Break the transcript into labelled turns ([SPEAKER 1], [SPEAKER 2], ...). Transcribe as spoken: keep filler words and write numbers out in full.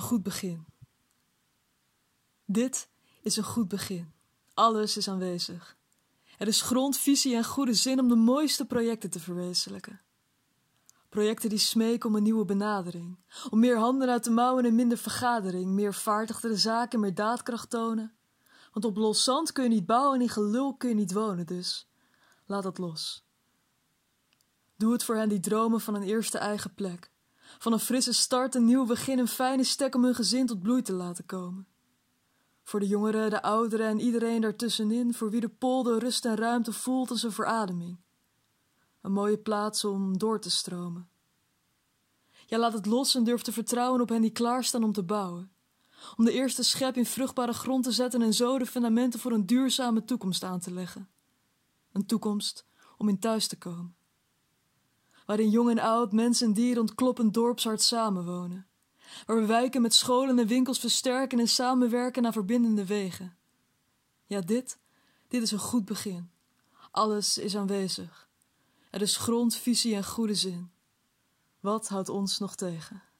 [SPEAKER 1] Een goed begin. Dit is een goed begin. Alles is aanwezig. Er is grond, visie en goede zin om de mooiste projecten te verwezenlijken. Projecten die smeken om een nieuwe benadering. Om meer handen uit de mouwen en minder vergadering. Meer vaart achter de zaken, meer daadkracht tonen. Want op los zand kun je niet bouwen en in gelul kun je niet wonen, dus laat dat los. Doe het voor hen die dromen van een eerste eigen plek. Van een frisse start, een nieuw begin, een fijne stek om hun gezin tot bloei te laten komen. Voor de jongeren, de ouderen en iedereen daartussenin, voor wie de polder rust en ruimte voelt als een verademing. Een mooie plaats om door te stromen. Ja, laat het los en durf te vertrouwen op hen die klaarstaan om te bouwen. Om de eerste schep in vruchtbare grond te zetten en zo de fundamenten voor een duurzame toekomst aan te leggen. Een toekomst om in thuis te komen. Waarin jong en oud, mens en dier ontkloppend dorpshart samenwonen. Waar we wijken met scholen en winkels versterken en samenwerken naar verbindende wegen. Ja, dit, dit is een goed begin. Alles is aanwezig. Er is grond, visie en goede zin. Wat houdt ons nog tegen?